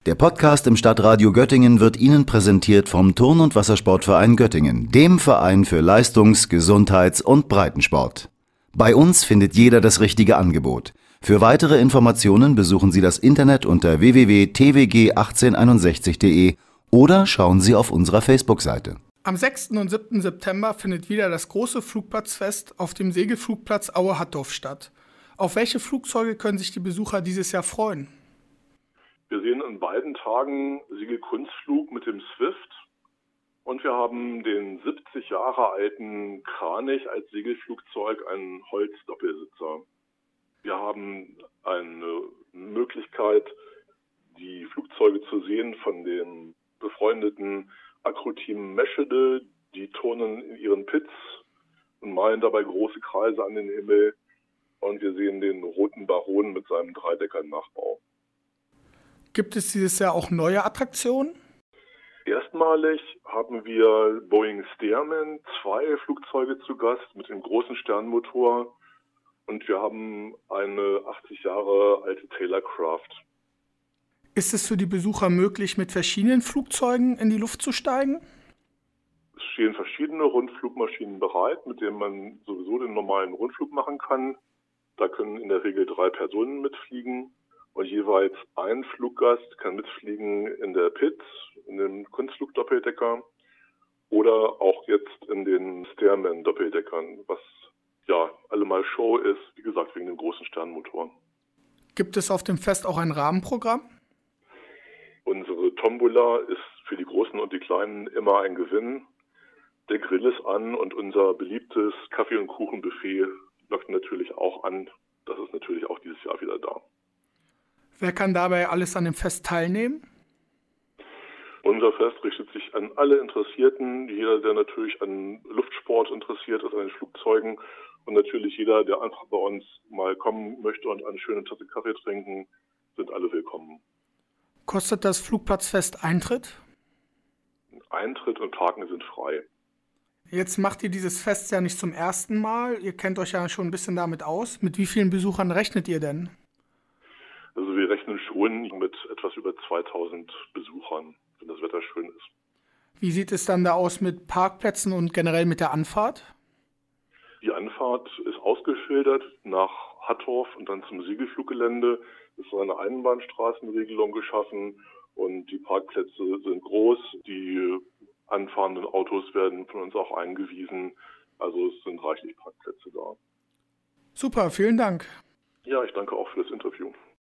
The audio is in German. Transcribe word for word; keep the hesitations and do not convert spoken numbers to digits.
Der Podcast im Stadtradio Göttingen wird Ihnen präsentiert vom Turn- und Wassersportverein Göttingen, dem Verein für Leistungs-, Gesundheits- und Breitensport. Bei uns findet jeder das richtige Angebot. Für weitere Informationen besuchen Sie das Internet unter w w w punkt t w g achtzehn einundsechzig punkt d e oder schauen Sie auf unserer Facebook-Seite. Am sechsten und siebten September findet wieder das große Flugplatzfest auf dem Segelflugplatz Aue-Hattorf statt. Auf welche Flugzeuge können sich die Besucher dieses Jahr freuen? Wir sehen an beiden Tagen Segelkunstflug mit dem Swift und wir haben den siebzig Jahre alten Kranich als Segelflugzeug, einen Holzdoppelsitzer. Wir haben eine Möglichkeit, die Flugzeuge zu sehen von dem befreundeten Acro-Team Meschede. Die turnen in ihren Pits und malen dabei große Kreise an den Himmel. Und wir sehen den Roten Baron mit seinem Dreidecker-Nachbau. Gibt es dieses Jahr auch neue Attraktionen? Erstmalig haben wir Boeing Stearman, zwei Flugzeuge zu Gast mit dem großen Sternmotor. Und wir haben eine achtzig Jahre alte Taylorcraft. Ist es für die Besucher möglich, mit verschiedenen Flugzeugen in die Luft zu steigen? Es stehen verschiedene Rundflugmaschinen bereit, mit denen man sowieso den normalen Rundflug machen kann. Da können in der Regel drei Personen mitfliegen. Und jeweils ein Fluggast kann mitfliegen in der Pit, in dem Kunstflug-Doppeldecker oder auch jetzt in den Stearman-Doppeldeckern, was ja allemal Show ist, wie gesagt, wegen dem großen Sternmotor. Gibt es auf dem Fest auch ein Rahmenprogramm? Unsere Tombola ist für die Großen und die Kleinen immer ein Gewinn. Der Grill ist an und unser beliebtes Kaffee- und Kuchenbuffet lockt natürlich auch an. Das ist natürlich auch dieses Jahr wieder da. Wer kann dabei alles an dem Fest teilnehmen? Unser Fest richtet sich an alle Interessierten, jeder, der natürlich an Luftsport interessiert ist, an den Flugzeugen und natürlich jeder, der einfach bei uns mal kommen möchte und eine schöne Tasse Kaffee trinken, sind alle willkommen. Kostet das Flugplatzfest Eintritt? Eintritt und Parken sind frei. Jetzt macht ihr dieses Fest ja nicht zum ersten Mal. Ihr kennt euch ja schon ein bisschen damit aus. Mit wie vielen Besuchern rechnet ihr denn? Also wir rechnen schon mit etwas über zweitausend Besuchern, wenn das Wetter schön ist. Wie sieht es dann da aus mit Parkplätzen und generell mit der Anfahrt? Die Anfahrt ist ausgeschildert nach Hattorf und dann zum Segelfluggelände. Es ist eine Einbahnstraßenregelung geschaffen und die Parkplätze sind groß. Die anfahrenden Autos werden von uns auch eingewiesen. Also es sind reichlich Parkplätze da. Super, vielen Dank. Ja, ich danke auch für das Interview.